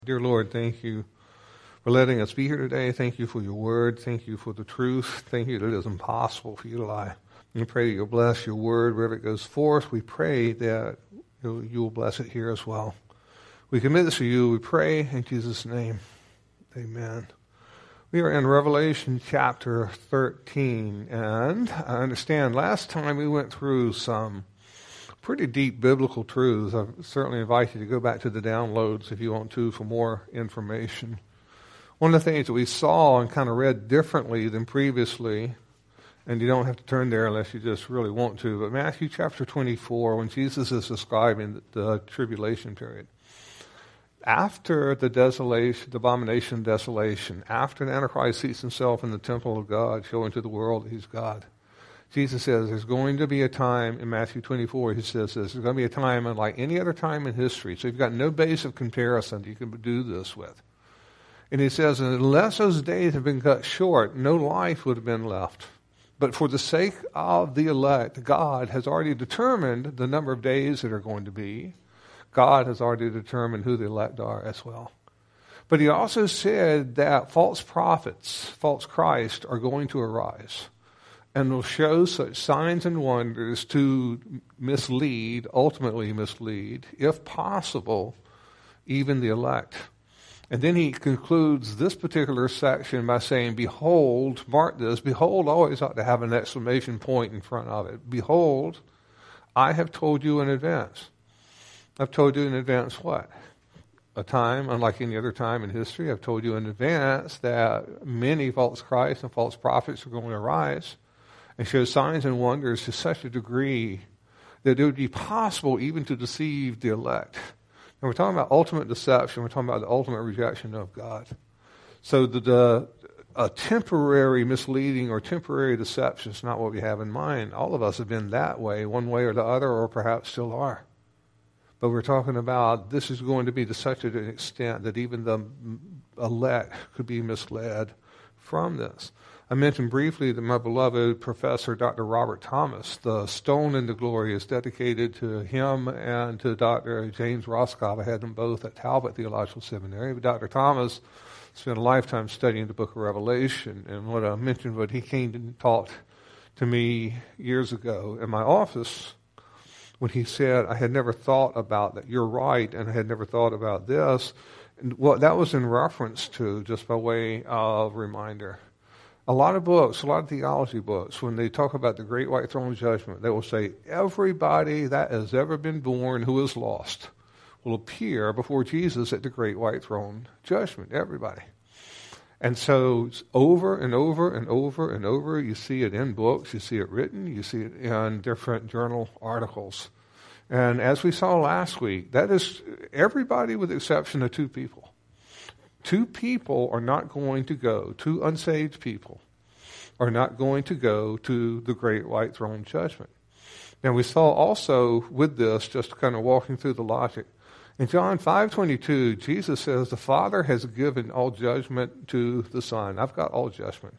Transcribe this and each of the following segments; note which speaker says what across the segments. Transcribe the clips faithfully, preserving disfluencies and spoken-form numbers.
Speaker 1: Dear Lord, thank you for letting us be here today. Thank you for your word. Thank you for the truth. Thank you that it is impossible for you to lie. We pray that you'll bless your word wherever it goes forth. We pray that you will bless it here as well. We commit this to you. We pray in Jesus' name. Amen. We are in Revelation chapter thirteen, and I understand last time we went through some pretty deep biblical truths. I certainly invite you to go back to the downloads if you want to for more information. One of the things that we saw and kind of read differently than previously, and you don't have to turn there unless you just really want to, but Matthew chapter twenty-four, when Jesus is describing the tribulation period. After the desolation, the abomination of desolation, after the Antichrist seats himself in the temple of God, showing to the world that he's God, Jesus says there's going to be a time, in Matthew twenty-four, he says this, there's going to be a time unlike any other time in history. So you've got no base of comparison you can do this with. And he says, unless those days have been cut short, no life would have been left. But for the sake of the elect, God has already determined the number of days that are going to be. God has already determined who the elect are as well. But he also said that false prophets, false Christ, are going to arise and will show such signs and wonders to mislead, ultimately mislead, if possible, even the elect. And then he concludes this particular section by saying, behold, mark this, behold always ought to have an exclamation point in front of it. Behold, I have told you in advance. I've told you in advance what? A time, unlike any other time in history. I've told you in advance that many false Christs and false prophets are going to arise and show signs and wonders to such a degree that it would be possible even to deceive the elect. And we're talking about ultimate deception. We're talking about the ultimate rejection of God. So the, the a temporary misleading or temporary deception is not what we have in mind. All of us have been that way, one way or the other, or perhaps still are. But we're talking about this is going to be to such an extent that even the elect could be misled from this. I mentioned briefly that my beloved professor, Doctor Robert Thomas, the Stone into Glory, is dedicated to him and to Doctor James Roscoff. I had them both at Talbot Theological Seminary. But Doctor Thomas spent a lifetime studying the book of Revelation. And what I mentioned, what he came and talked to me years ago in my office, when he said, I had never thought about that. You're right, and I had never thought about this. And what that was in reference to, just by way of reminder. A lot of books, a lot of theology books, when they talk about the great white throne judgment, they will say, everybody that has ever been born who is lost will appear before Jesus at the great white throne judgment. Everybody. And so it's over and over and over and over. You see it in books. You see it written. You see it in different journal articles. And as we saw last week, that is everybody with the exception of two people. Two people are not going to go, two unsaved people are not going to go to the great white throne judgment. Now we saw also with this, just kind of walking through the logic, in John five twenty-two, Jesus says, the Father has given all judgment to the Son. I've got all judgment.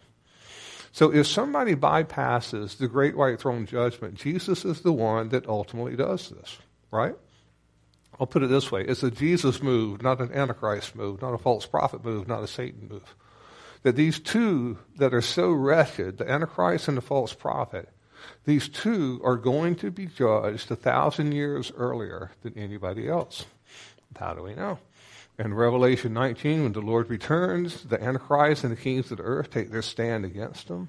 Speaker 1: So if somebody bypasses the great white throne judgment, Jesus is the one that ultimately does this, right? I'll put it this way. It's a Jesus move, not an Antichrist move, not a false prophet move, not a Satan move. That these two that are so wretched, the Antichrist and the false prophet, these two are going to be judged a thousand years earlier than anybody else. How do we know? In Revelation nineteen, when the Lord returns, the Antichrist and the kings of the earth take their stand against him.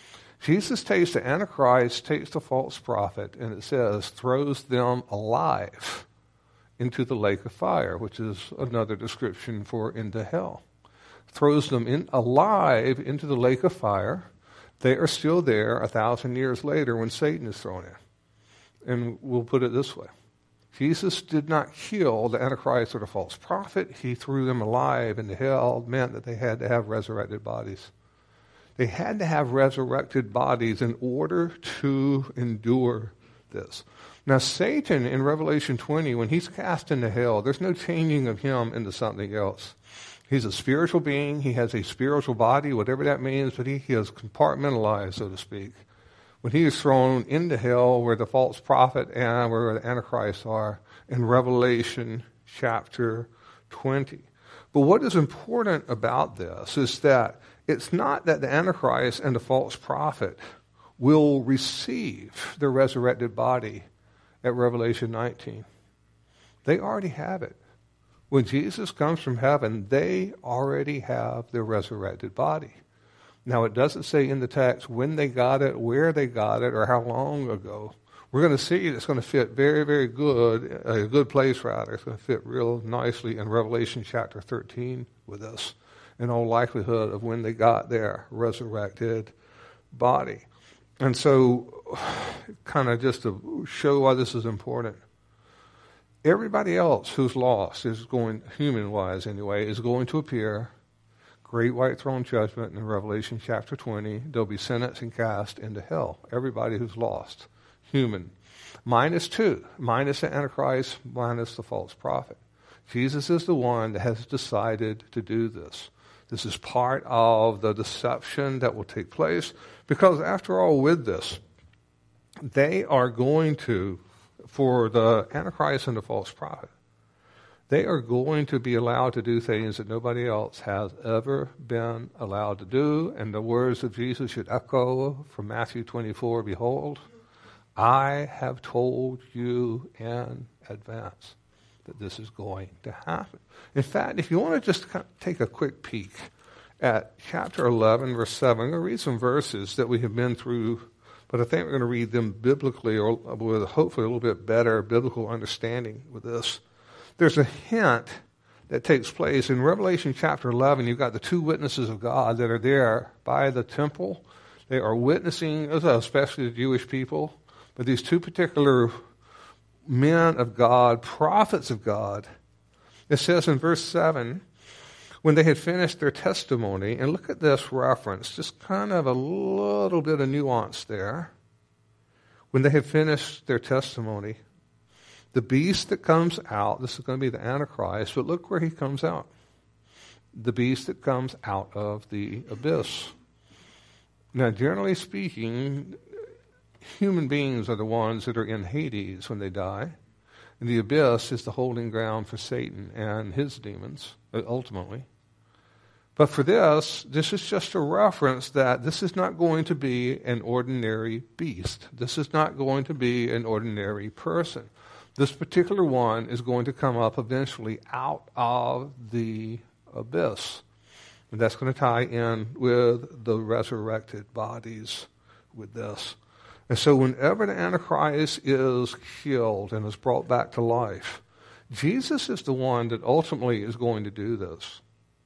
Speaker 1: Jesus takes the Antichrist, takes the false prophet, and it says, throws them alive into the lake of fire, which is another description for into hell. Throws them in alive into the lake of fire. They are still there a thousand years later when Satan is thrown in. And we'll put it this way. Jesus did not kill the Antichrist or the false prophet. He threw them alive into hell. It meant that they had to have resurrected bodies. They had to have resurrected bodies in order to endure this. Now, Satan in Revelation twenty, when he's cast into hell, there's no changing of him into something else. He's a spiritual being. He has a spiritual body, whatever that means, but he, he is compartmentalized, so to speak. When he is thrown into hell where the false prophet and where the Antichrist are in Revelation chapter twenty. But what is important about this is that it's not that the Antichrist and the false prophet will receive the resurrected body at Revelation nineteen. They already have it. When Jesus comes from heaven, they already have their resurrected body. Now, it doesn't say in the text when they got it, where they got it, or how long ago. We're going to see it's going to fit very, very good, a good place rather. It's going to fit real nicely in Revelation chapter thirteen with us, in all likelihood of when they got their resurrected body. And so, kind of just to show why this is important, everybody else who's lost is going, human-wise anyway, is going to appear. Great white throne judgment in Revelation chapter twenty. They'll be sentenced and cast into hell. Everybody who's lost. Human. Minus two. Minus the Antichrist, minus the false prophet. Jesus is the one that has decided to do this. This is part of the deception that will take place. Because after all, with this, they are going to, for the Antichrist and the false prophet, they are going to be allowed to do things that nobody else has ever been allowed to do. And the words of Jesus should echo from Matthew twenty-four, behold, I have told you in advance that this is going to happen. In fact, if you want to just kind of take a quick peek at chapter eleven, verse seven, I'm going to read some verses that we have been through, but I think we're going to read them biblically or with hopefully a little bit better biblical understanding with this. There's a hint that takes place in Revelation chapter eleven. You've got the two witnesses of God that are there by the temple. They are witnessing, especially the Jewish people, but these two particular men of God, prophets of God. It says in verse seven, when they had finished their testimony, and look at this reference, just kind of a little bit of nuance there. When they had finished their testimony, the beast that comes out, this is going to be the Antichrist, but look where he comes out. The beast that comes out of the abyss. Now, generally speaking, human beings are the ones that are in Hades when they die. And the abyss is the holding ground for Satan and his demons, ultimately. But for this, this is just a reference that this is not going to be an ordinary beast. This is not going to be an ordinary person. This particular one is going to come up eventually out of the abyss. And that's going to tie in with the resurrected bodies with this. And so whenever the Antichrist is killed and is brought back to life, Jesus is the one that ultimately is going to do this.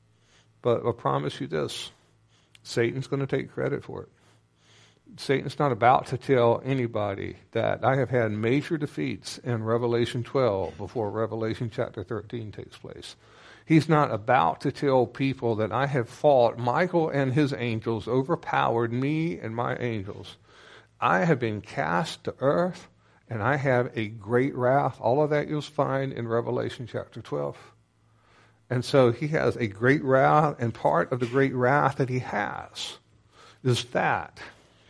Speaker 1: But I promise you this, Satan's going to take credit for it. Satan's not about to tell anybody that I have had major defeats in Revelation twelve before Revelation chapter thirteen takes place. He's not about to tell people that I have fought, Michael and his angels overpowered me and my angels. I have been cast to earth, and I have a great wrath. All of that you'll find in Revelation chapter twelve. And so he has a great wrath, and part of the great wrath that he has is that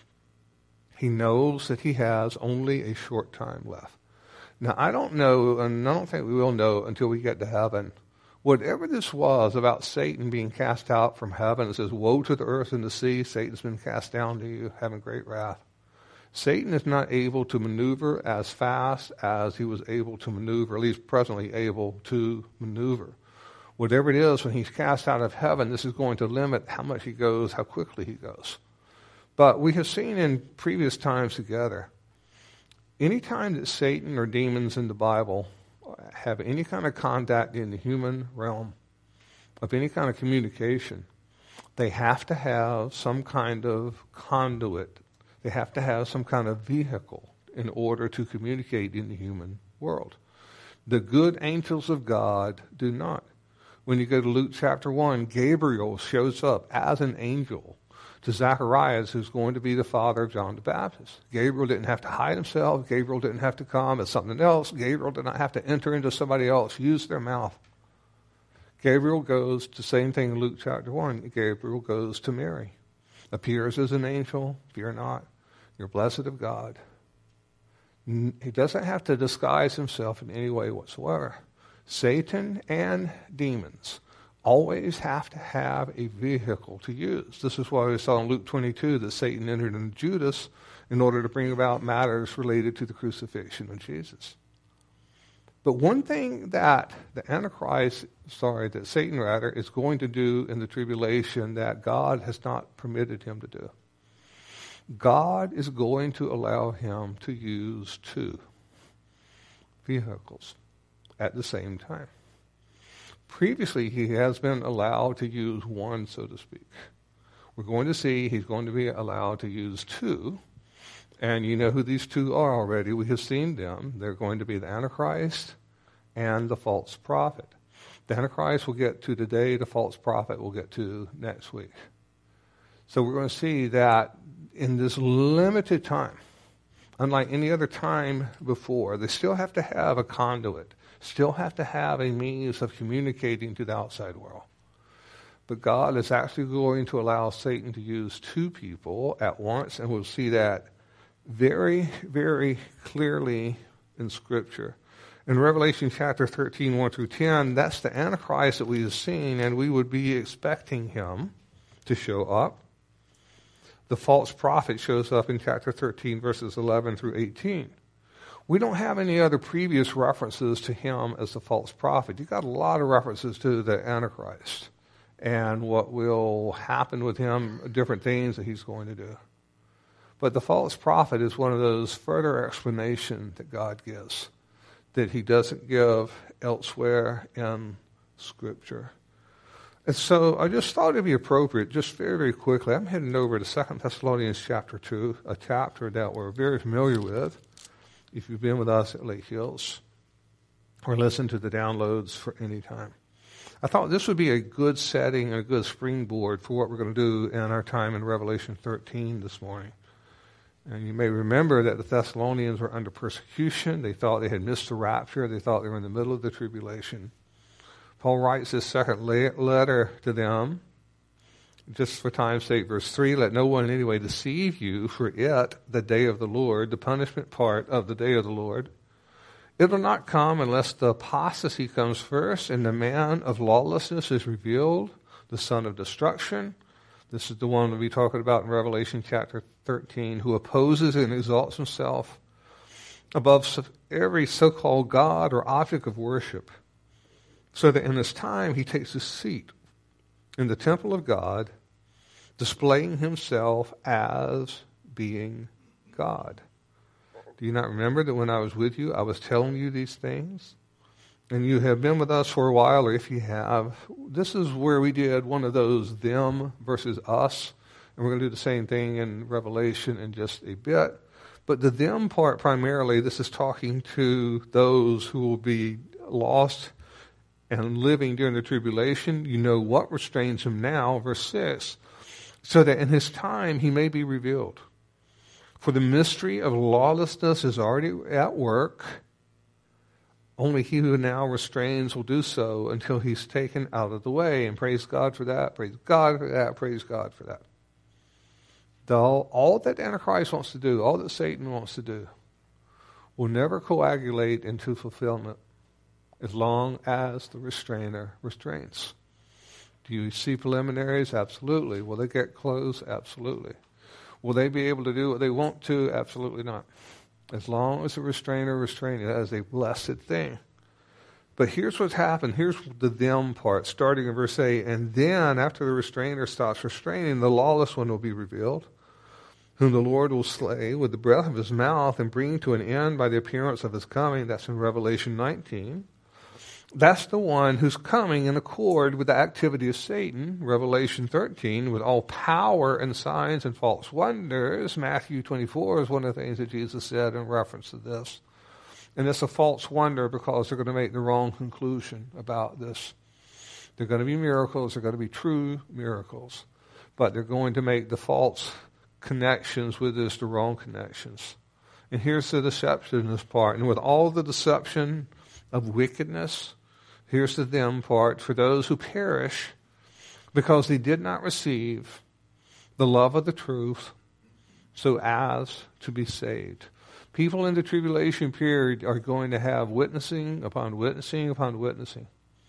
Speaker 1: he knows that he has only a short time left. Now, I don't know, and I don't think we will know until we get to heaven, whatever this was about Satan being cast out from heaven. It says, woe to the earth and the sea, Satan's been cast down to you, having great wrath. Satan is not able to maneuver as fast as he was able to maneuver, at least presently able to maneuver. Whatever it is, when he's cast out of heaven, this is going to limit how much he goes, how quickly he goes. But we have seen in previous times together, any time that Satan or demons in the Bible have any kind of contact in the human realm, of any kind of communication, they have to have some kind of conduit. They have to have some kind of vehicle in order to communicate in the human world. The good angels of God do not. When you go to Luke chapter one, Gabriel shows up as an angel to Zacharias, who's going to be the father of John the Baptist. Gabriel didn't have to hide himself. Gabriel didn't have to come as something else. Gabriel did not have to enter into somebody else, use their mouth. Gabriel goes to the same thing in Luke chapter one. Gabriel goes to Mary, appears as an angel. Fear not, you're blessed of God. He doesn't have to disguise himself in any way whatsoever. Satan and demons always have to have a vehicle to use. This is why we saw in Luke twenty-two that Satan entered into Judas in order to bring about matters related to the crucifixion of Jesus. But one thing that the Antichrist, sorry, that Satan rather, is going to do in the tribulation that God has not permitted him to do. God is going to allow him to use two vehicles at the same time. Previously, he has been allowed to use one, so to speak. We're going to see he's going to be allowed to use two. And you know who these two are already. We have seen them. They're going to be the Antichrist and the false prophet. The Antichrist will get to today. The false prophet will get to next week. So we're going to see that in this limited time, unlike any other time before, they still have to have a conduit, still have to have a means of communicating to the outside world. But God is actually going to allow Satan to use two people at once, and we'll see that very, very clearly in Scripture. In Revelation chapter thirteen, one through ten, that's the Antichrist that we have seen, and we would be expecting him to show up. The false prophet shows up in chapter thirteen, verses eleven through eighteen. We don't have any other previous references to him as the false prophet. You've got a lot of references to the Antichrist and what will happen with him, different things that he's going to do. But the false prophet is one of those further explanations that God gives that he doesn't give elsewhere in Scripture. And so I just thought it would be appropriate, just very, very quickly, I'm heading over to Second Thessalonians chapter two, a chapter that we're very familiar with, if you've been with us at Lake Hills, or listened to the downloads for any time. I thought this would be a good setting and a good springboard for what we're going to do in our time in Revelation thirteen this morning. And you may remember that the Thessalonians were under persecution. They thought they had missed the rapture. They thought they were in the middle of the tribulation. Paul writes his second letter to them, just for time's sake, verse three, let no one in any way deceive you, for it, the day of the Lord, the punishment part of the day of the Lord, it will not come unless the apostasy comes first and the man of lawlessness is revealed, the son of destruction. This is the one we'll be talking about in Revelation chapter thirteen, who opposes and exalts himself above every so-called God or object of worship, so that in this time he takes his seat in the temple of God, displaying himself as being God. Do you not remember that when I was with you, I was telling you these things? And you have been with us for a while, or if you have, this is where we did one of those them versus us. And we're going to do the same thing in Revelation in just a bit. But the them part primarily, this is talking to those who will be lost and living during the tribulation. You know what restrains him now, verse six, so that in his time he may be revealed. For the mystery of lawlessness is already at work. Only he who now restrains will do so until he's taken out of the way. And praise God for that, praise God for that, praise God for that. Though all that Antichrist wants to do, all that Satan wants to do, will never coagulate into fulfillment as long as the restrainer restrains. Do you see preliminaries? Absolutely. Will they get close? Absolutely. Will they be able to do what they want to? Absolutely not. As long as the restrainer restrains, that is a blessed thing. But here's what's happened. Here's the them part, starting in verse eight. And then, after the restrainer stops restraining, the lawless one will be revealed, whom the Lord will slay with the breath of his mouth and bring to an end by the appearance of his coming. That's in Revelation nineteen. That's the one who's coming in accord with the activity of Satan, Revelation thirteen, with all power and signs and false wonders. Matthew twenty-four is one of the things that Jesus said in reference to this. And it's a false wonder because they're going to make the wrong conclusion about this. They're going to be miracles. They're going to be true miracles. But they're going to make the false connections with this the wrong connections. And here's the deception in this part. And with all the deception of wickedness, here's the them part, for those who perish because they did not receive the love of the truth so as to be saved. People in the tribulation period are going to have witnessing upon witnessing upon witnessing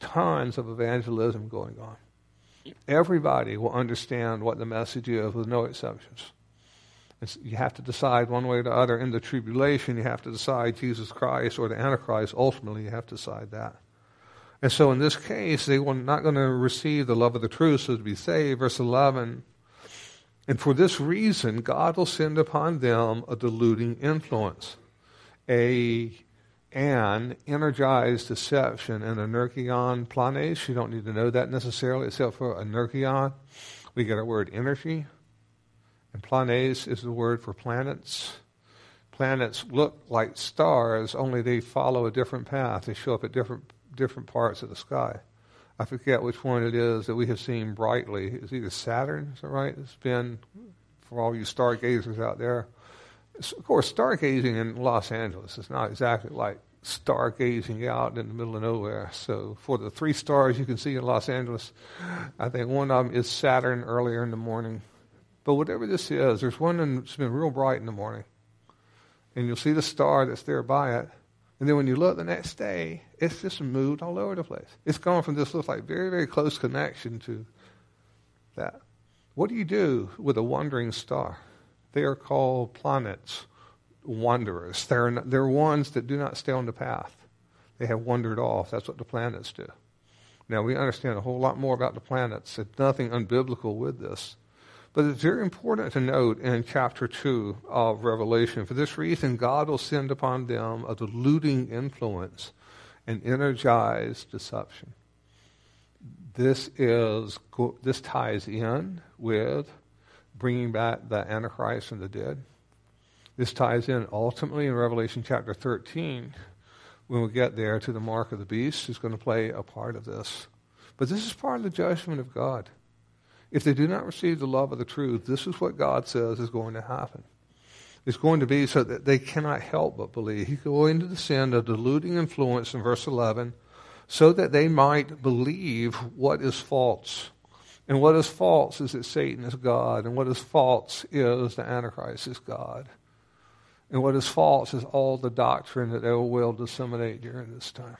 Speaker 1: tons of evangelism going on. Everybody will understand what the message is with no exceptions. It's, you have to decide one way or the other. In the tribulation, you have to decide Jesus Christ or the Antichrist. Ultimately, you have to decide that. And so in this case, they were not going to receive the love of the truth so to be saved. Verse eleven, and for this reason, God will send upon them a deluding influence, a an energized deception, and energion planes. You don't need to know that necessarily, except for energion. We get our word energy. And planes is the word for planets. Planets look like stars, only they follow a different path. They show up at different different parts of the sky. I forget which one it is that we have seen brightly. It's either Saturn, is that right? It's been, for all you stargazers out there. It's, of course, stargazing in Los Angeles is not exactly like stargazing out in the middle of nowhere. So for the three stars you can see in Los Angeles, I think one of them is Saturn earlier in the morning. But whatever this is, there's one that's been real bright in the morning. And you'll see the star that's there by it. And then when you look the next day, it's just moved all over the place. It's gone from this looks like very, very close connection to that. What do you do with a wandering star? They are called planets, wanderers. They're, they're ones that do not stay on the path. They have wandered off. That's what the planets do. Now, we understand a whole lot more about the planets. There's nothing unbiblical with this. But it's very important to note in chapter two of Revelation, for this reason, God will send upon them a deluding influence and energized deception. This is this ties in with bringing back the Antichrist from the dead. This ties in ultimately in Revelation chapter thirteen, when we get there to the mark of the beast, is going to play a part of this. But this is part of the judgment of God. If they do not receive the love of the truth, this is what God says is going to happen. It's going to be so that they cannot help but believe. He's going to send a deluding influence in verse eleven so that they might believe what is false. And what is false is that Satan is God. And what is false is the Antichrist is God. And what is false is all the doctrine that they will disseminate during this time.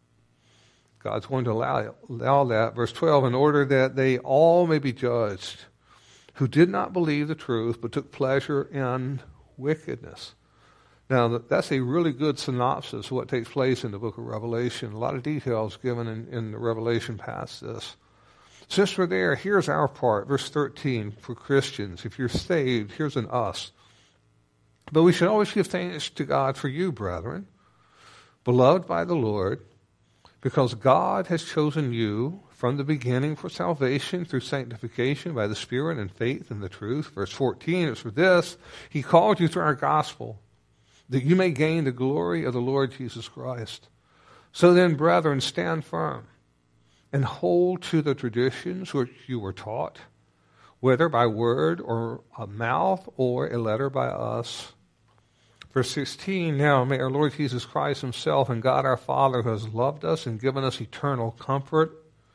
Speaker 1: God's going to allow, allow that. Verse twelve, in order that they all may be judged who did not believe the truth but took pleasure in wickedness. Now, that's a really good synopsis of what takes place in the book of Revelation. A lot of details given in, in the Revelation past this. Since we're there, here's our part. Verse thirteen, for Christians. If you're saved, here's an us. But we should always give thanks to God for you, brethren, beloved by the Lord, because God has chosen you from the beginning for salvation through sanctification by the Spirit and faith in the truth. Verse fourteen is for this, He called you through our gospel, that you may gain the glory of the Lord Jesus Christ. So then, brethren, stand firm and hold to the traditions which you were taught, whether by word or a mouth or a letter by us. Verse sixteen, now may our Lord Jesus Christ himself and God our Father, who has loved us and given us eternal comfort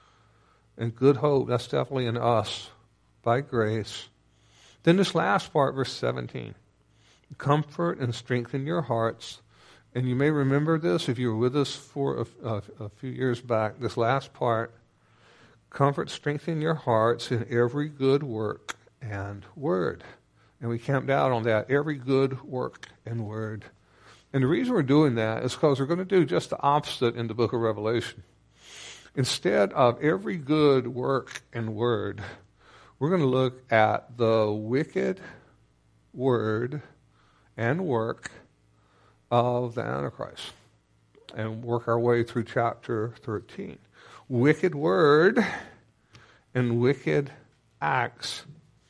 Speaker 1: and good hope, that's definitely in us, by grace. Then this last part, verse seventeen, comfort and strengthen your hearts. And you may remember this if you were with us for a, a, a few years back, this last part, comfort, strengthen your hearts in every good work and word. And we camped out on that, every good work and word. And the reason we're doing that is because we're going to do just the opposite in the book of Revelation. Instead of every good work and word, we're going to look at the wicked word and work of the Antichrist and work our way through chapter thirteen. Wicked word and wicked acts,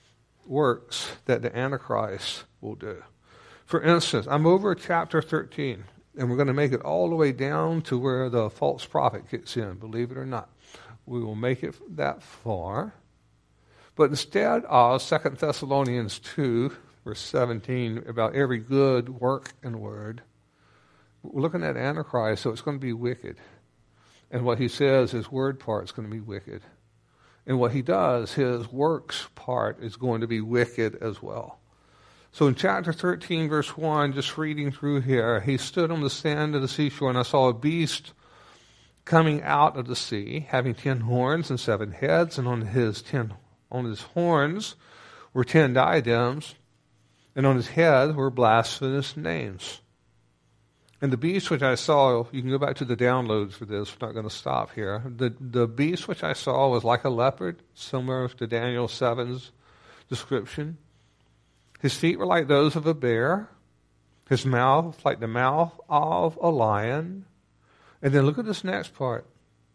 Speaker 1: works that the Antichrist will do. For instance, I'm over at chapter thirteen, and we're going to make it all the way down to where the false prophet kicks in, believe it or not. We will make it that far. But instead of Second Thessalonians two, verse seventeen, about every good work and word, we're looking at Antichrist, so it's going to be wicked. And what he says, his word part is going to be wicked. And what he does, his works part, is going to be wicked as well. So in chapter thirteen, verse one, just reading through here, he stood on the sand of the seashore, and I saw a beast coming out of the sea, having ten horns and seven heads, and on his ten on his horns were ten diadems, and on his head were blasphemous names. And the beast which I saw, you can go back to the downloads for this, we're not going to stop here. The, the beast which I saw was like a leopard, similar to Daniel seven's description. His feet were like those of a bear, his mouth like the mouth of a lion. And then look at this next part.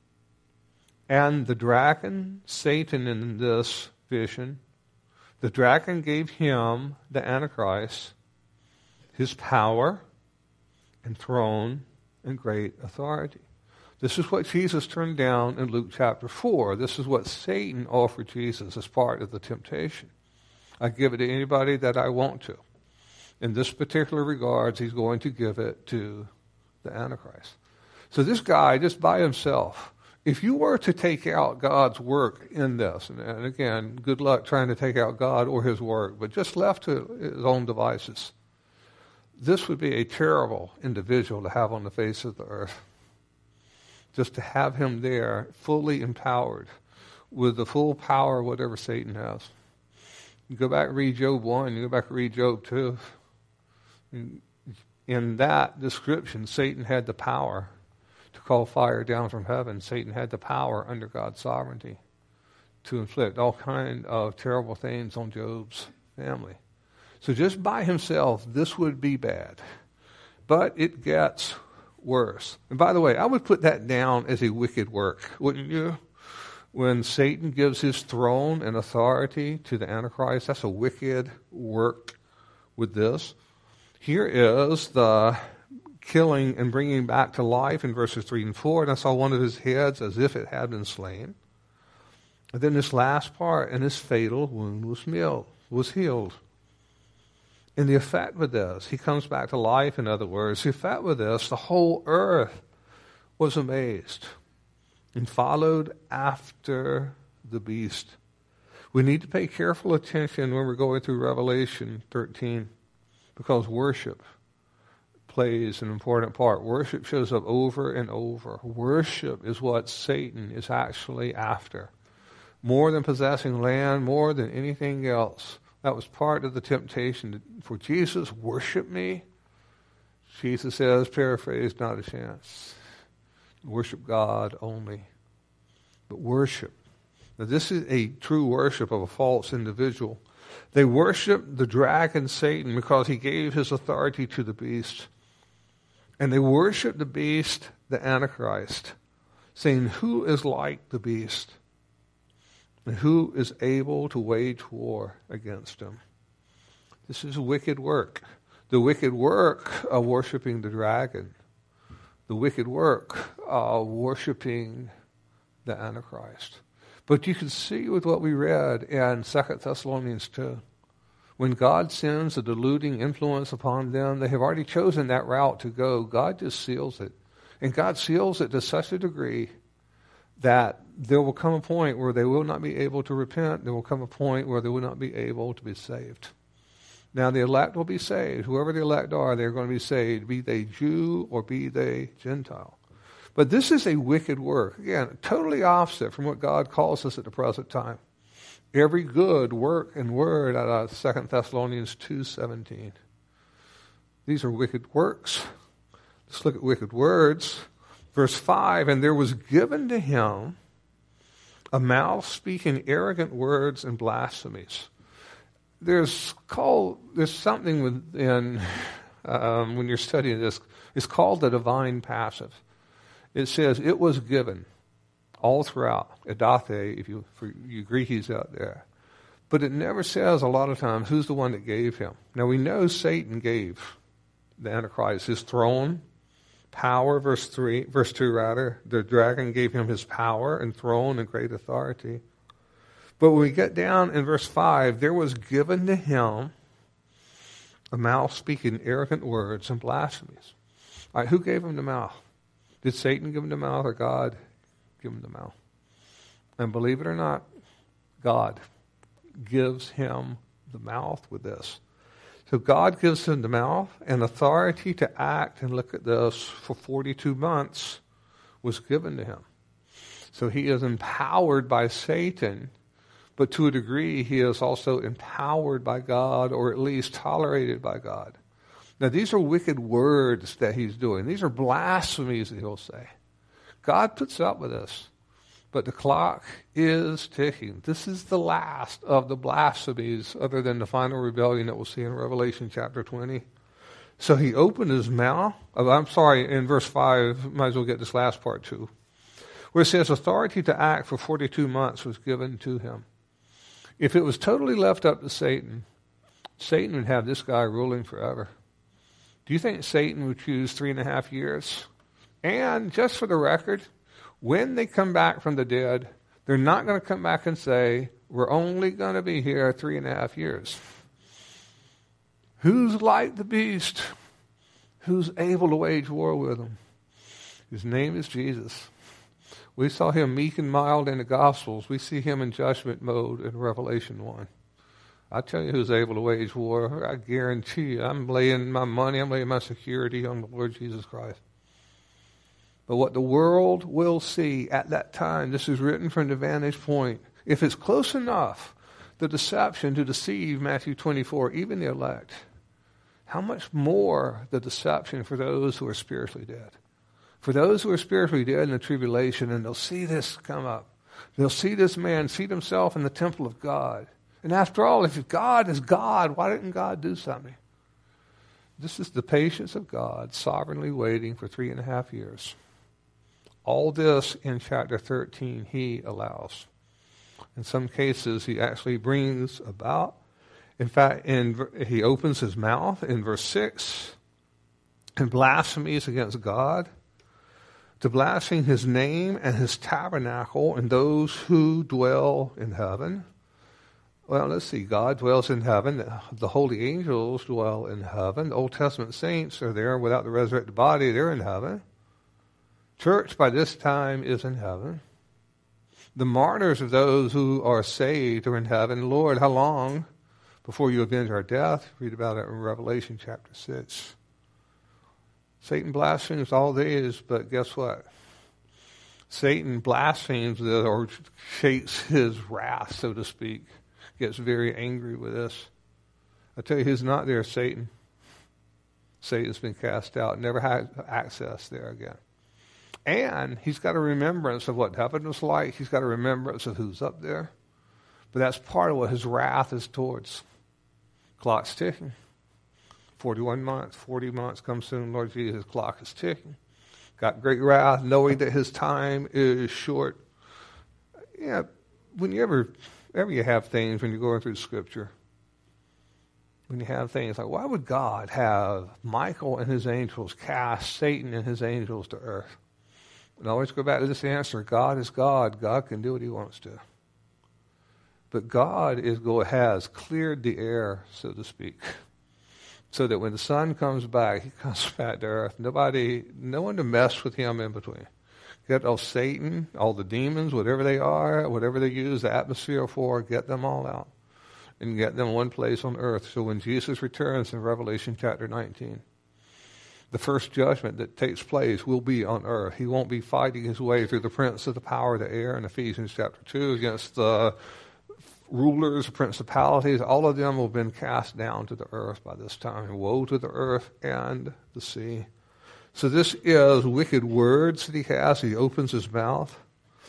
Speaker 1: And the dragon, Satan in this vision, the dragon gave him, the Antichrist, his power and throne and great authority. This is what Jesus turned down in Luke chapter four. This is what Satan offered Jesus as part of the temptation. I give it to anybody that I want to. In this particular regards, he's going to give it to the Antichrist. So this guy, just by himself, if you were to take out God's work in this, and, and again, good luck trying to take out God or his work, but just left to his own devices, this would be a terrible individual to have on the face of the earth. Just to have him there, fully empowered, with the full power of whatever Satan has. You go back and read Job one, you go back and read Job two. In, in that description, Satan had the power to call fire down from heaven. Satan had the power under God's sovereignty to inflict all kind of terrible things on Job's family. So just by himself, this would be bad. But it gets worse. And by the way, I would put that down as a wicked work, wouldn't you? When Satan gives his throne and authority to the Antichrist, that's a wicked work with this. Here is the killing and bringing back to life in verses three and four. And I saw one of his heads as if it had been slain. And then this last part, and his fatal wound was healed. Was healed. And the effect with this, he comes back to life, in other words. The effect with this, the whole earth was amazed and followed after the beast. We need to pay careful attention when we're going through Revelation thirteen, because worship plays an important part. Worship shows up over and over. Worship is what Satan is actually after. More than possessing land, more than anything else. That was part of the temptation for Jesus. Worship me. Jesus says, paraphrase, not a chance. Worship God only. But worship. Now this is a true worship of a false individual. They worship the dragon Satan because he gave his authority to the beast. And they worship the beast, the Antichrist, saying, who is like the beast? And who is able to wage war against him? This is wicked work. The wicked work of worshiping the dragon. The wicked work of worshiping the Antichrist. But you can see with what we read in Second Thessalonians two. When God sends a deluding influence upon them, they have already chosen that route to go. God just seals it. And God seals it to such a degree that there will come a point where they will not be able to repent. There will come a point where they will not be able to be saved. Now the elect will be saved. Whoever the elect are, they're going to be saved, be they Jew or be they Gentile. But this is a wicked work. Again, totally opposite from what God calls us at the present time. Every good work and word out of Second Thessalonians two seventeen. These are wicked works. Let's look at wicked words. Verse five, and there was given to him a mouth speaking arrogant words and blasphemies. There's called there's something within um, when you're studying this. It's called the divine passive. It says it was given all throughout edathe, if you for you Greekies out there, but it never says a lot of times who's the one that gave him. Now we know Satan gave the Antichrist his throne. Power, verse three, verse two rather. The dragon gave him his power and throne and great authority. But when we get down in verse five, there was given to him a mouth speaking arrogant words and blasphemies. All right, who gave him the mouth? Did Satan give him the mouth or God give him the mouth? And believe it or not, God gives him the mouth with this. So God gives him the mouth and authority to act, and look at this, for forty-two months was given to him. So he is empowered by Satan, but to a degree he is also empowered by God, or at least tolerated by God. Now these are wicked words that he's doing. These are blasphemies that he'll say. God puts up with this, but the clock is ticking. This is the last of the blasphemies other than the final rebellion that we'll see in Revelation chapter twenty. So he opened his mouth. Oh, I'm sorry, in verse five, might as well get this last part too, where it says authority to act for forty-two months was given to him. If it was totally left up to Satan, Satan would have this guy ruling forever. Do you think Satan would choose three and a half years? And just for the record, when they come back from the dead, they're not going to come back and say, we're only going to be here three and a half years. Who's like the beast? Who's able to wage war with him? His name is Jesus. We saw him meek and mild in the Gospels. We see him in judgment mode in Revelation one. I tell you who's able to wage war. I guarantee you, I'm laying my money, I'm laying my security on the Lord Jesus Christ. But what the world will see at that time, this is written from the vantage point, if it's close enough, the deception to deceive Matthew twenty-four, even the elect, how much more the deception for those who are spiritually dead. For those who are spiritually dead in the tribulation, and they'll see this come up. They'll see this man seat himself in the temple of God. And after all, if God is God, why didn't God do something? This is the patience of God, sovereignly waiting for three and a half years. All this in chapter thirteen he allows. In some cases, he actually brings about. In fact, in, he opens his mouth in verse six and blasphemies against God, to blaspheme his name and his tabernacle and those who dwell in heaven. Well, let's see. God dwells in heaven. The holy angels dwell in heaven. The Old Testament saints are there without the resurrected body. They're in heaven. Church by this time is in heaven. The martyrs of those who are saved are in heaven. Lord, how long before you avenge our death? Read about it in Revelation chapter six. Satan blasphemes all days, but guess what? Satan blasphemes or shakes his wrath, so to speak. Gets very angry with this. I tell you who's not there, Satan. Satan's been cast out, never had access there again. And he's got a remembrance of what heaven was like. He's got a remembrance of who's up there. But that's part of what his wrath is towards. Clock's ticking. forty-one months, forty months come soon, Lord Jesus. Clock is ticking. Got great wrath, knowing that his time is short. Yeah, when you ever... Whenever you have things, when you're going through Scripture, when you have things like, why would God have Michael and his angels cast Satan and his angels to earth? And I always go back to this answer, God is God. God can do what he wants to. But God is go has cleared the air, so to speak, so that when the Son comes back, he comes back to earth. Nobody, no one to mess with him in between. Get all Satan, all the demons, whatever they are, whatever they use the atmosphere for, get them all out and get them one place on earth. So when Jesus returns in Revelation chapter nineteen, the first judgment that takes place will be on earth. He won't be fighting his way through the prince of the power of the air in Ephesians chapter two against the rulers, principalities. All of them will have been cast down to the earth by this time. Woe to the earth and the sea. So this is wicked words that he has. He opens his mouth.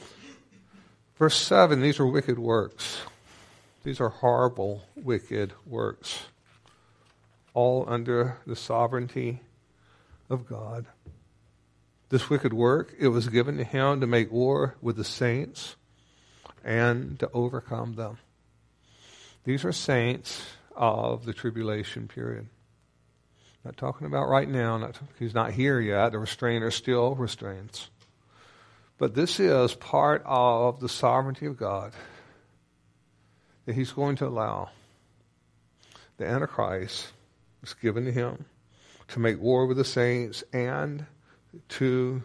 Speaker 1: Verse seven, these are wicked works. These are horrible, wicked works. All under the sovereignty of God. This wicked work, it was given to him to make war with the saints and to overcome them. These are saints of the tribulation period. Not talking about right now. Not, he's not here yet. The restrainer still restrains. But this is part of the sovereignty of God that he's going to allow. The Antichrist is given to him to make war with the saints and to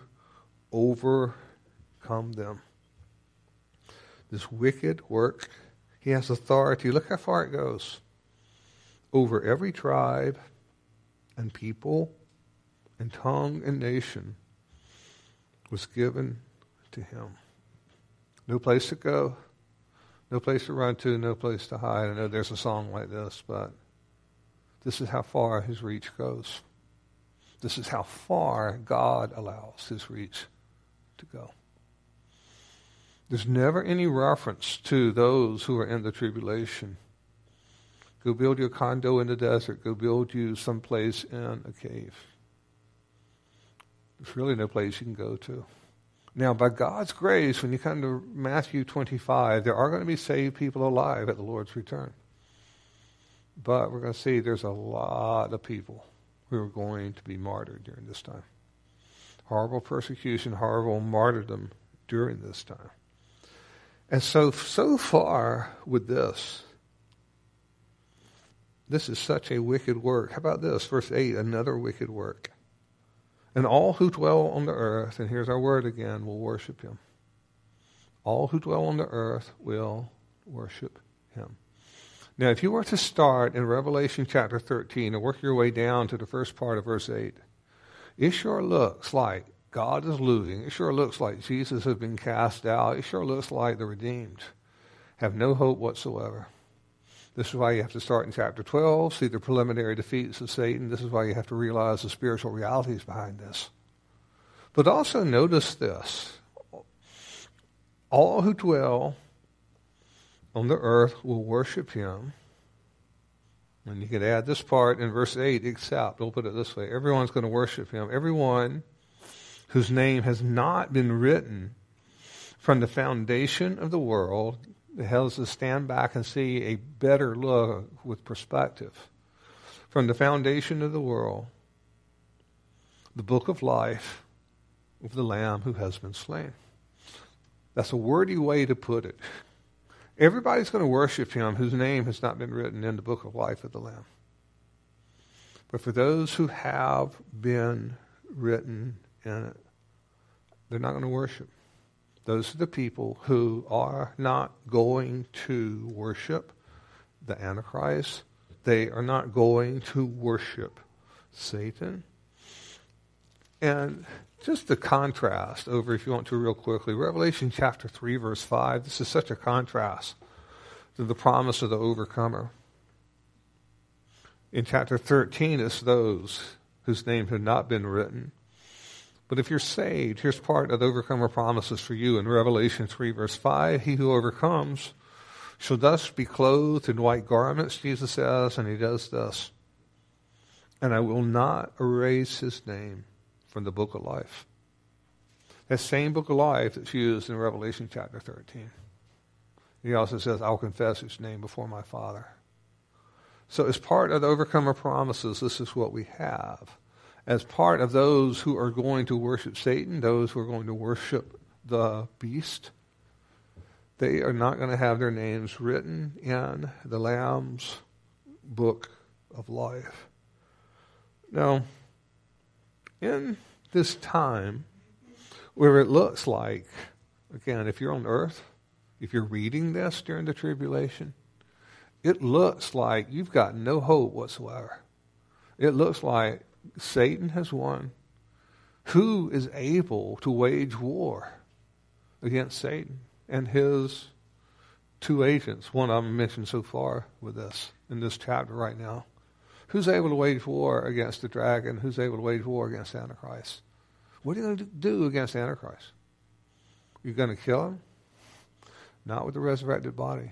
Speaker 1: overcome them. This wicked work, he has authority. Look how far it goes. Over every tribe and people and tongue and nation. was given to him. No place to go, no place to run to, no place to hide. I know there's a song like this, but this is how far his reach goes. This is how far God allows his reach to go. There's never any reference to those who are in the tribulation. Go build your condo in the desert. Go build you someplace in a cave. There's really no place you can go to. Now, by God's grace, when you come to Matthew twenty-five, there are going to be saved people alive at the Lord's return. But we're going to see there's a lot of people who are going to be martyred during this time. Horrible persecution, horrible martyrdom during this time. And so, so far with this, this is such a wicked work. How about this? Verse eight, another wicked work. And all who dwell on the earth, and here's our word again, will worship him. All who dwell on the earth will worship him. Now, if you were to start in Revelation chapter thirteen and work your way down to the first part of verse eight, it sure looks like God is losing. It sure looks like Jesus has been cast out. It sure looks like the redeemed have no hope whatsoever. This is why you have to start in chapter twelve, see the preliminary defeats of Satan. This is why you have to realize the spiritual realities behind this. But also notice this. All who dwell on the earth will worship him. And you can add this part in verse eight, except, we'll put it this way, everyone's going to worship him. Everyone whose name has not been written from the foundation of the world. It helps us stand back and see a better look with perspective. From the foundation of the world, the book of life of the Lamb who has been slain. That's a wordy way to put it. Everybody's going to worship him whose name has not been written in the book of life of the Lamb. But for those who have been written in it, they're not going to worship. Those are the people who are not going to worship the Antichrist. They are not going to worship Satan. And just the contrast over, if you want to real quickly, Revelation chapter three, verse five, this is such a contrast to the promise of the overcomer. In chapter thirteen, it's those whose names have not been written. But if you're saved, here's part of the overcomer promises for you in Revelation three, verse five. He who overcomes shall thus be clothed in white garments, Jesus says, and he does this. And I will not erase his name from the book of life. That same book of life that's used in Revelation chapter thirteen. He also says, I'll confess his name before my Father. So as part of the overcomer promises, this is what we have. As part of those who are going to worship Satan, those who are going to worship the beast, they are not going to have their names written in the Lamb's book of life. Now, in this time where it looks like, again, if you're on earth, if you're reading this during the tribulation, it looks like you've got no hope whatsoever. It looks like Satan has won. Who is able to wage war against Satan and his two agents? One of them mentioned so far with us in this chapter right now. Who's able to wage war against the dragon? Who's able to wage war against Antichrist? What are you going to do against Antichrist? You're going to kill him? Not with the resurrected body.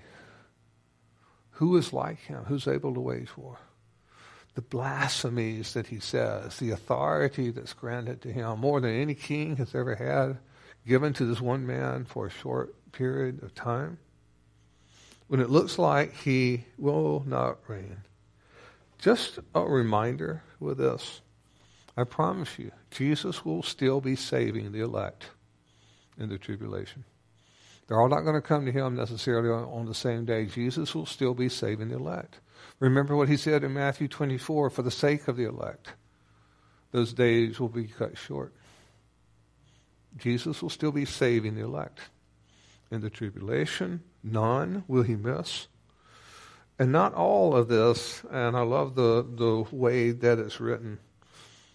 Speaker 1: Who is like him? Who's able to wage war? The blasphemies that he says, the authority that's granted to him, more than any king has ever had, given to this one man for a short period of time. When it looks like he will not reign. Just a reminder with this. I promise you, Jesus will still be saving the elect in the tribulation. They're all not going to come to him necessarily on, on the same day. Jesus will still be saving the elect. Remember what he said in Matthew twenty-four, for the sake of the elect, those days will be cut short. Jesus will still be saving the elect. In the tribulation, none will he miss. And not all of this, and I love the, the way that it's written,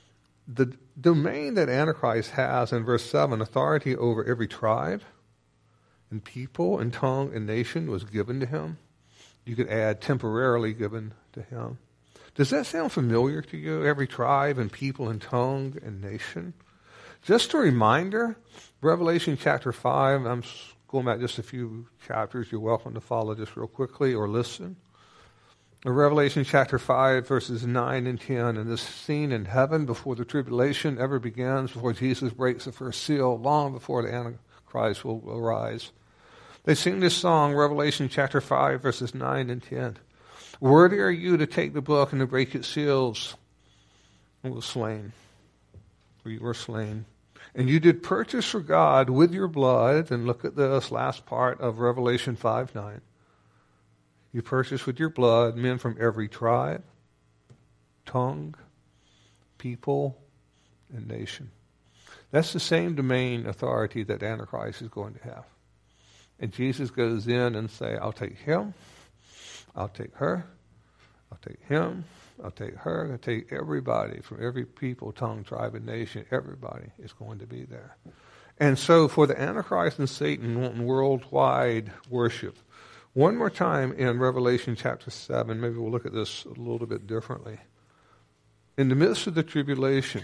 Speaker 1: the domain that Antichrist has in verse seven, authority over every tribe and people and tongue and nation was given to him. You could add temporarily given to him. Does that sound familiar to you? Every tribe and people and tongue and nation? Just a reminder, Revelation chapter five, I'm going back just a few chapters. You're welcome to follow just real quickly or listen. In Revelation chapter five, verses nine and ten, and this scene in heaven before the tribulation ever begins, before Jesus breaks the first seal, long before the Antichrist will arise. They sing this song, Revelation chapter five, verses nine and ten. Worthy are you to take the book and to break its seals. And was slain. For you were slain. And you did purchase for God with your blood, and look at this last part of Revelation five nine. You purchased with your blood men from every tribe, tongue, people, and nation. That's the same domain authority that Antichrist is going to have. And Jesus goes in and say, I'll take him, I'll take her, I'll take him, I'll take her, I'll take everybody from every people, tongue, tribe, and nation. Everybody is going to be there. And so for the Antichrist and Satan wanting worldwide worship, one more time in Revelation chapter seven, maybe we'll look at this a little bit differently. In the midst of the tribulation,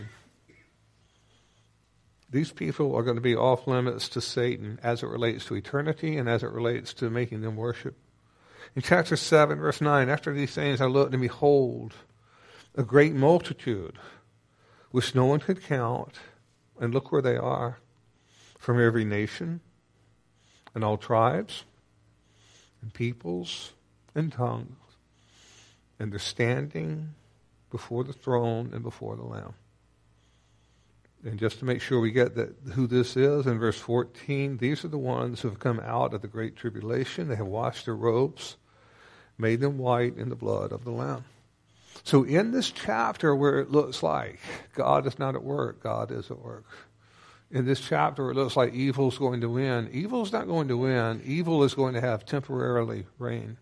Speaker 1: these people are going to be off limits to Satan as it relates to eternity and as it relates to making them worship. In chapter seven, verse nine, after these things I looked and behold, a great multitude, which no one could count, and look where they are, from every nation and all tribes, and peoples and tongues, and they're standing before the throne and before the Lamb. And just to make sure we get that who this is, in verse fourteen, these are the ones who have come out of the great tribulation. They have washed their robes, made them white in the blood of the Lamb. So in this chapter where it looks like God is not at work, God is at work. In this chapter, it looks like evil is going to win. Evil is not going to win. Evil is going to have temporarily reign,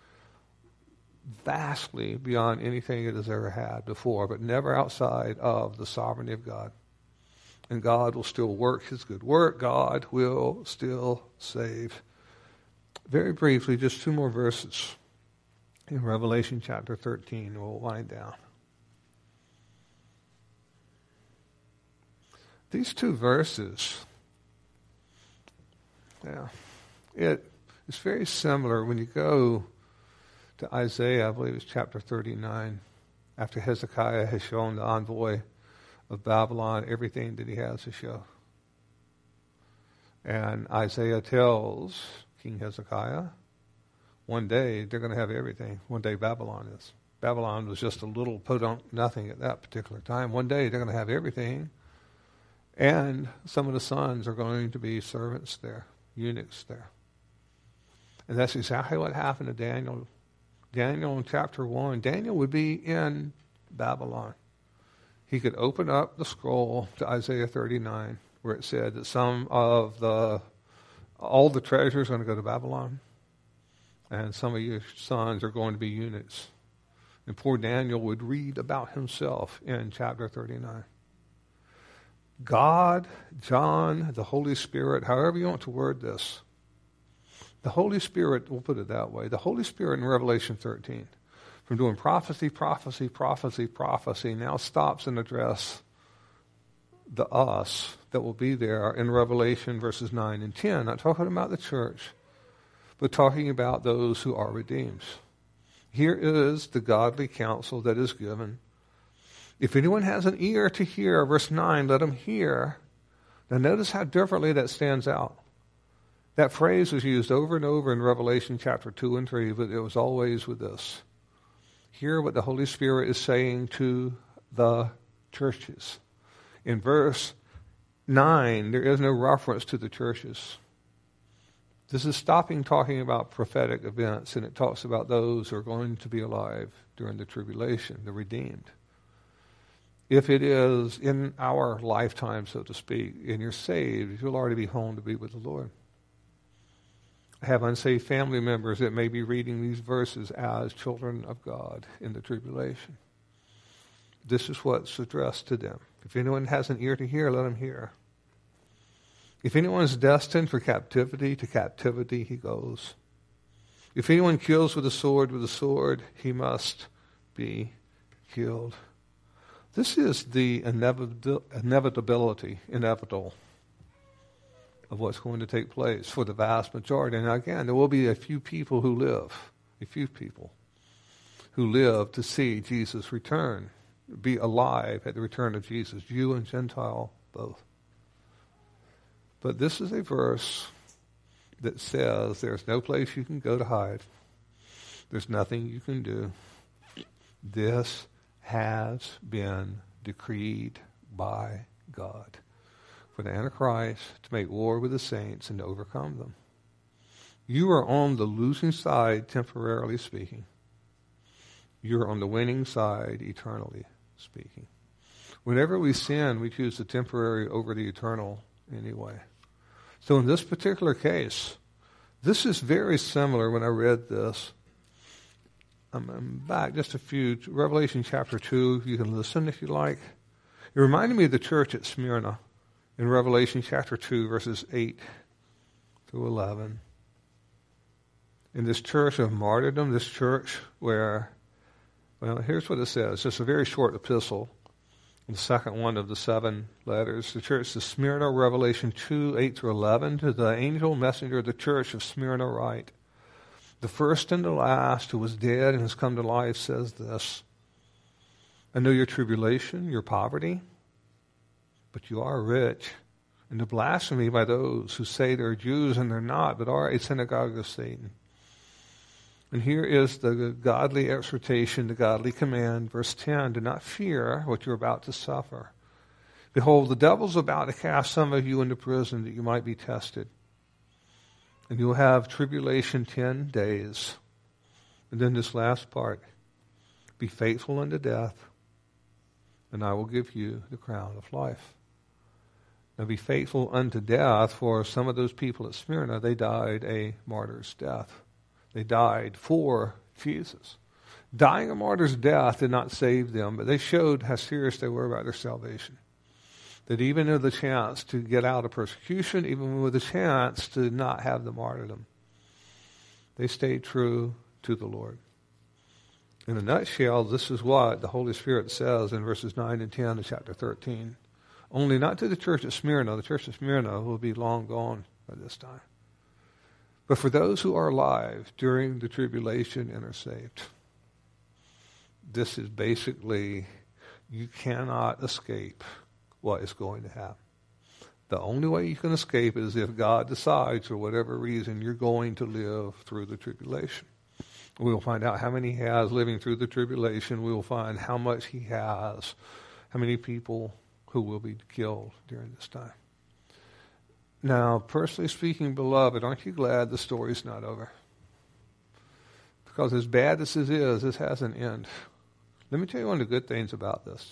Speaker 1: vastly beyond anything it has ever had before, but never outside of the sovereignty of God. And God will still work his good work. God will still save. Very briefly, just two more verses in Revelation chapter thirteen. We'll wind down. These two verses, yeah, it is very similar when you go to Isaiah, I believe it's chapter thirty-nine, after Hezekiah has shown the envoy of Babylon everything that he has to show. And Isaiah tells King Hezekiah, one day they're going to have everything. One day Babylon is. Babylon was just a little podunk nothing at that particular time. One day they're going to have everything. And some of the sons are going to be servants there, eunuchs there. And that's exactly what happened to Daniel. Daniel in chapter one, Daniel would be in Babylon. He could open up the scroll to Isaiah thirty-nine, where it said that some of the, all the treasures are going to go to Babylon, and some of your sons are going to be eunuchs. And poor Daniel would read about himself in chapter thirty-nine. God, John, the Holy Spirit, however you want to word this, the Holy Spirit, we'll put it that way, the Holy Spirit in Revelation thirteen, from doing prophecy, prophecy, prophecy, prophecy, now stops and address the us that will be there in Revelation verses nine and ten. Not talking about the church, but talking about those who are redeemed. Here is the godly counsel that is given. If anyone has an ear to hear, verse nine, let him hear. Now notice how differently that stands out. That phrase was used over and over in Revelation chapter two and three, but it was always with this. Hear what the Holy Spirit is saying to the churches. In verse nine, there is no reference to the churches. This is stopping talking about prophetic events, and it talks about those who are going to be alive during the tribulation, the redeemed. If it is in our lifetime, so to speak, and you're saved, you'll already be home to be with the Lord. I have unsaved family members that may be reading these verses as children of God in the tribulation. this is what's addressed to them. If anyone has an ear to hear, let him hear. If anyone is destined for captivity, to captivity he goes. If anyone kills with a sword, with a sword, he must be killed. This is the inevit- inevitability, inevitable, of what's going to take place for the vast majority. And again, there will be a few people who live, a few people who live to see Jesus return, be alive at the return of Jesus, Jew and Gentile both. But this is a verse that says there's no place you can go to hide. There's nothing you can do. This has been decreed by God for the Antichrist to make war with the saints and to overcome them. You are on the losing side, temporarily speaking. You're on the winning side, eternally speaking. Whenever we sin, we choose the temporary over the eternal anyway. So in this particular case, this is very similar when I read this. I'm, I'm back just a few, Revelation chapter two, you can listen if you like. It reminded me of the church at Smyrna in Revelation chapter two, verses eight through eleven. In this church of martyrdom, this church where, well, here's what it says. It's a very short epistle. The second one of the seven letters. The church to Smyrna, Revelation two, eight through eleven. To the angel messenger of the church of Smyrna write, the first and the last who was dead and has come to life says this, I know your tribulation, your poverty, but you are rich, and the blasphemy by those who say they're Jews and they're not, but are a synagogue of Satan. And here is the godly exhortation, the godly command, verse ten, do not fear what you're about to suffer. Behold, the devil's about to cast some of you into prison that you might be tested. And you'll have tribulation ten days. And then this last part, be faithful unto death, and I will give you the crown of life. Now be faithful unto death, for some of those people at Smyrna, they died a martyr's death. They died for Jesus. Dying a martyr's death did not save them, but they showed how serious they were about their salvation. That even with the chance to get out of persecution, even with the chance to not have the martyrdom, they stayed true to the Lord. In a nutshell, this is what the Holy Spirit says in verses nine and ten of chapter thirteen. Only not to the church at Smyrna. The church at Smyrna will be long gone by this time. But for those who are alive during the tribulation and are saved, this is basically, you cannot escape what is going to happen. The only way you can escape is if God decides, for whatever reason, you're going to live through the tribulation. We will find out how many he has living through the tribulation. We will find how much he has, how many people who will be killed during this time. Now, personally speaking, beloved, aren't you glad the story's not over? Because as bad as this is, this has an end. Let me tell you one of the good things about this.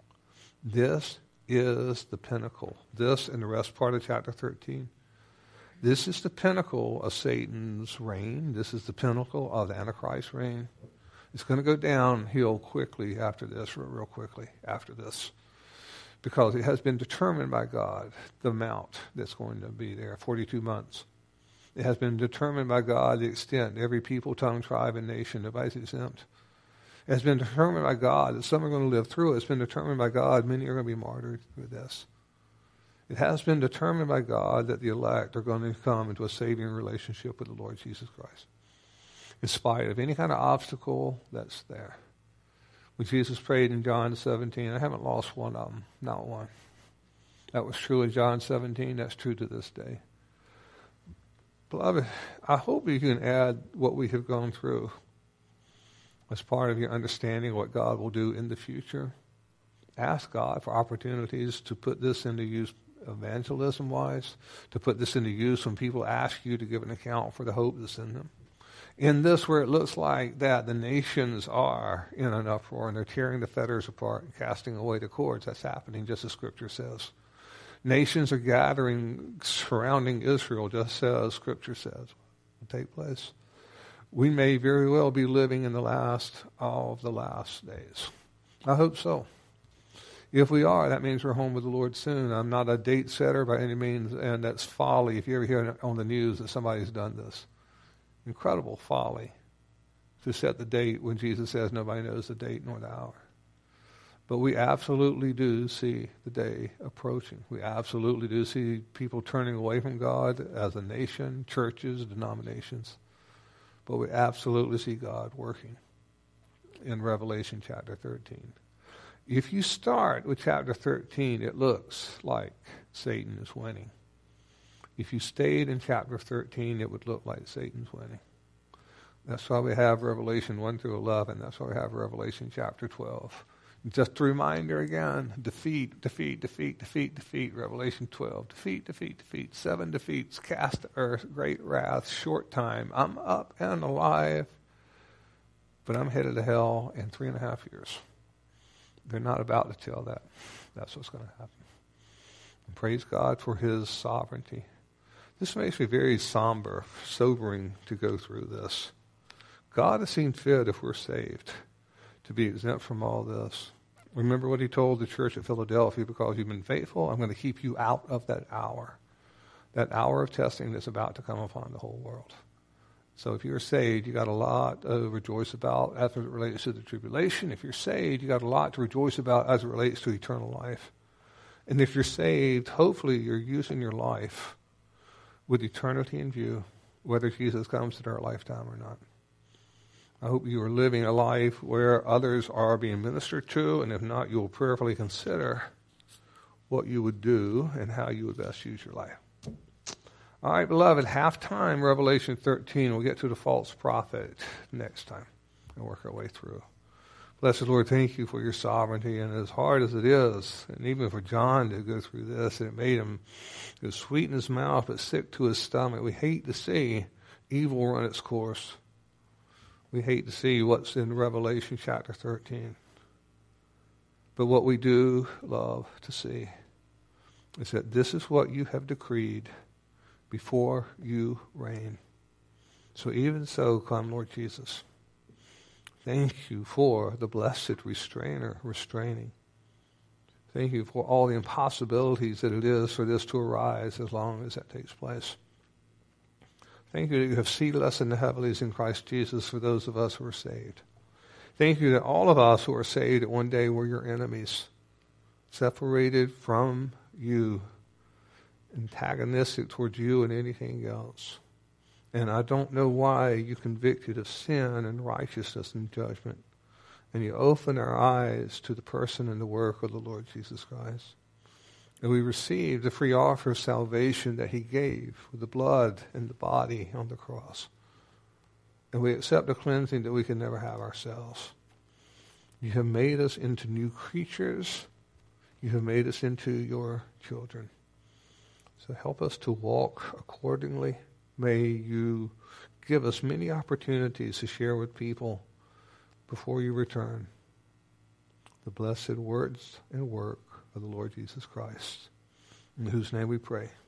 Speaker 1: This is the pinnacle. This and the rest part of chapter thirteen. This is the pinnacle of Satan's reign. This is the pinnacle of the Antichrist's reign. It's going to go downhill quickly after this, real, real quickly after this. Because it has been determined by God, the amount that's going to be there, forty-two months. It has been determined by God, the extent, every people, tongue, tribe, and nation, nobody's exempt. It has been determined by God that some are going to live through it. It's been determined by God many are going to be martyred through this. It has been determined by God that the elect are going to come into a saving relationship with the Lord Jesus Christ, in spite of any kind of obstacle that's there. When Jesus prayed in John seventeen, I haven't lost one of them, not one. That was true in John seventeen. That's true to this day. Beloved, I hope you can add what we have gone through as part of your understanding of what God will do in the future. Ask God for opportunities to put this into use evangelism-wise, to put this into use when people ask you to give an account for the hope that's in them. In this, where it looks like that the nations are in an uproar and they're tearing the fetters apart and casting away the cords, that's happening just as Scripture says. Nations are gathering surrounding Israel just as Scripture says will take place. We may very well be living in the last of the last days. I hope so. If we are, that means we're home with the Lord soon. I'm not a date setter by any means, and that's folly. If you ever hear on the news that somebody's done this, incredible folly to set the date when Jesus says nobody knows the date nor the hour. But we absolutely do see the day approaching. We absolutely do see people turning away from God as a nation, churches, denominations. But we absolutely see God working in Revelation chapter thirteen. If you start with chapter thirteen, it looks like Satan is winning. If you stayed in chapter thirteen, it would look like Satan's winning. That's why we have Revelation one through eleven. That's why we have Revelation chapter twelve. Just a reminder again, defeat, defeat, defeat, defeat, defeat, Revelation twelve. Defeat, defeat, defeat, seven defeats, cast to earth, great wrath, short time. I'm up and alive, but I'm headed to hell in three and a half years. They're not about to tell that. That's what's going to happen. And praise God for his sovereignty. This makes me very somber, sobering to go through this. God has seen fit, if we're saved, to be exempt from all this. Remember what he told the church at Philadelphia: because you've been faithful, I'm going to keep you out of that hour. That hour of testing that's about to come upon the whole world. So if you're saved, you got a lot to rejoice about as it relates to the tribulation. If you're saved, you got a lot to rejoice about as it relates to eternal life. And if you're saved, hopefully you're using your life with eternity in view, whether Jesus comes in our lifetime or not. I hope you are living a life where others are being ministered to, and if not, you will prayerfully consider what you would do and how you would best use your life. All right, beloved, halftime, Revelation thirteen. We'll get to the false prophet next time and work our way through. Blessed Lord, thank you for your sovereignty, and as hard as it is, and even for John to go through this, it made him, it was sweet in his mouth but sick to his stomach. We hate to see evil run its course. We hate to see what's in Revelation chapter thirteen. But what we do love to see is that this is what you have decreed before you reign. So even so, come, Lord Jesus. Thank you for the blessed restrainer, restraining. Thank you for all the impossibilities that it is for this to arise as long as that takes place. Thank you that you have seated us in the heavenlies in Christ Jesus for those of us who are saved. Thank you that all of us who are saved at one day were your enemies, separated from you, antagonistic towards you and anything else. And I don't know why you convicted of sin and righteousness and judgment. And you open our eyes to the person and the work of the Lord Jesus Christ. And we receive the free offer of salvation that he gave with the blood and the body on the cross. And we accept the cleansing that we can never have ourselves. You have made us into new creatures. You have made us into your children. So help us to walk accordingly. May you give us many opportunities to share with people before you return the blessed words and work of the Lord Jesus Christ, in whose name we pray.